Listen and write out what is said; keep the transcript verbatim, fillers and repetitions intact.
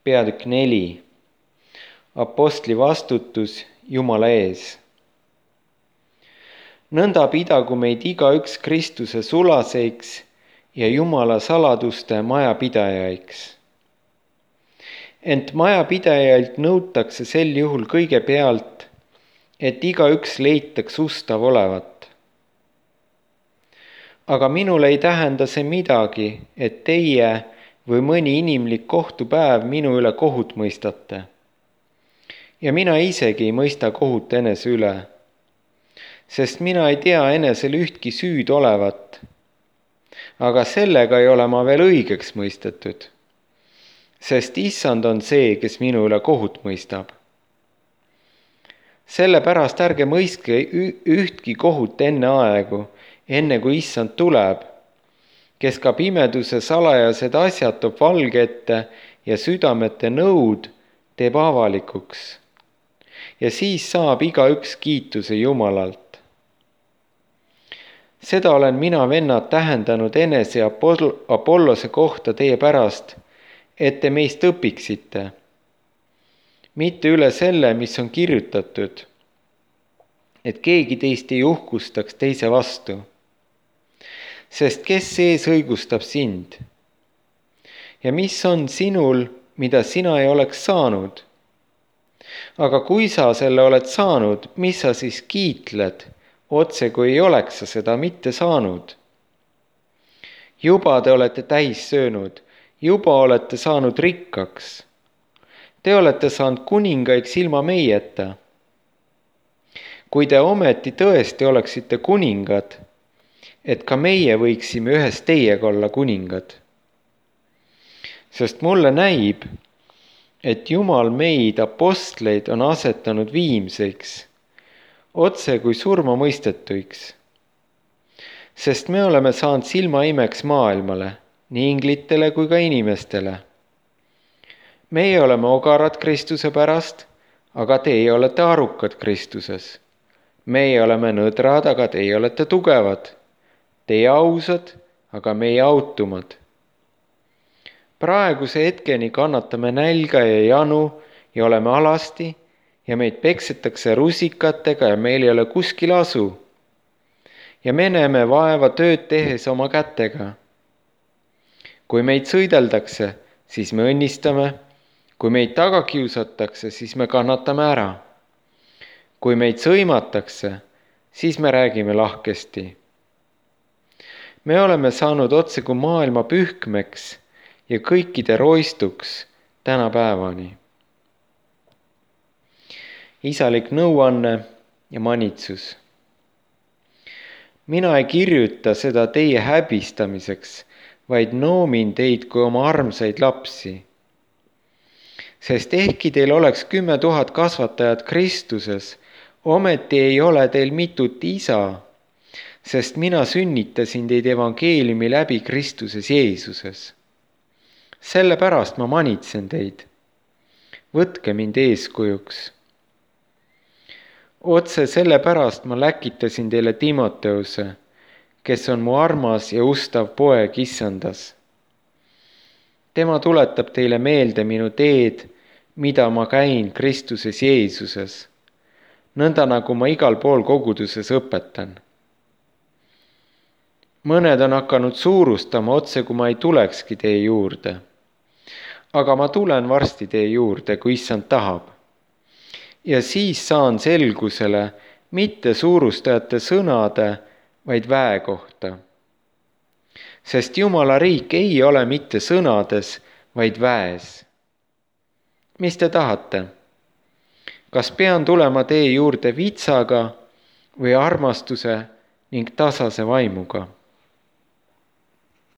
peatükk neli. Apostli vastutus Jumala ees. Nõnda pidagu meid igaüks Kristuse sulaseiks ja Jumala saladuste majapidajaiks. Ent majapidajailt nõutakse sel juhul kõigepealt, et igaüks leitaks ustav olevat. Aga minul ei tähenda see midagi, et teie või mõni inimlik kohtupäev minu üle kohut mõistate. Ja mina isegi ei mõista kohut enese üle, sest mina ei tea enesel ühtki süüd olevat. Aga sellega ei ole ma veel õigeks mõistetud, sest Issand on see, kes minu üle kohut mõistab. Sellepärast ärge mõistke ühtki kohut enne aegu, enne kui Issand tuleb, kes ka pimeduse salajased asjad toob valge ette ja südamete nõud teeb avalikuks. Ja siis saab igaüks kiituse Jumalalt. Seda olen mina, vennad, tähendanud enese Apollose kohta teie pärast, et te meist õpiksite. Mitte üle selle, mis on kirjutatud, et keegi teist ei uhkustaks teise vastu. Sest kes sees õigustab sind? Ja mis on sinul, mida sina ei oleks saanud? Aga kui sa selle oled saanud, mis sa siis kiitled, otse kui ei oleks sa seda mitte saanud? Juba te olete täis söönud, juba olete saanud rikkaks. Te olete saanud kuningaiks ilma meieta. Kui te ometi tõesti oleksite kuningad, et ka meie võiksime ühes teiega olla kuningad. Sest mulle näib, et Jumal meid, apostleid, on asetanud viimseks, otse kui surmamõistetuiks. Sest me oleme saanud silmaimeks maailmale, nii inglitele kui ka inimestele. Meie oleme ogarad Kristuse pärast, aga teie olete arukad Kristuses. Meie oleme nõdrad, aga teie olete tugevad. Teie ausad, aga meie autumad. Praeguse hetkeni kannatame nälga ja janu ja oleme alasti ja meid peksetakse rusikatega ja meil ei ole kuskil asu. Ja me näeme vaeva tööd tehes oma kätega. Kui meid sõideldakse, siis me õnnistame. Kui meid taga kiusatakse, siis me kannatame ära. Kui meid sõimatakse, siis me räägime lahkesti. Me oleme saanud otse kui maailma pühkmeks ja kõikide roistuks tänapäevani. Isalik nõuanne ja manitsus. Mina ei kirjuta seda teie häbistamiseks, vaid noomin teid kui oma armsaid lapsi. Sest ehkki teil oleks kümme tuhat kasvatajat Kristuses, ometi ei ole teil mitut isa, sest mina sünnitasin teid evangeeliumi läbi Kristuses Jeesuses. Sellepärast ma manitsen teid. Võtke mind eeskujuks. Otse sellepärast ma läkitasin teile Timoteuse, kes on mu armas ja ustav poeg Issandas. Tema tuletab teile meelde minu teed, mida ma käin Kristuses Jeesuses, nõnda nagu ma igal pool koguduses õpetan. Mõned on hakanud suurustama otse, kui ma ei tulekski teie juurde. Aga ma tulen varsti teie juurde, kui Issand tahab. Ja siis saan selgusele mitte suurustajate sõnade, vaid väe kohta. Sest Jumala riik ei ole mitte sõnades, vaid väes. Mis te tahate? Kas pean tulema teie juurde vitsaga või armastuse ning tasase vaimuga?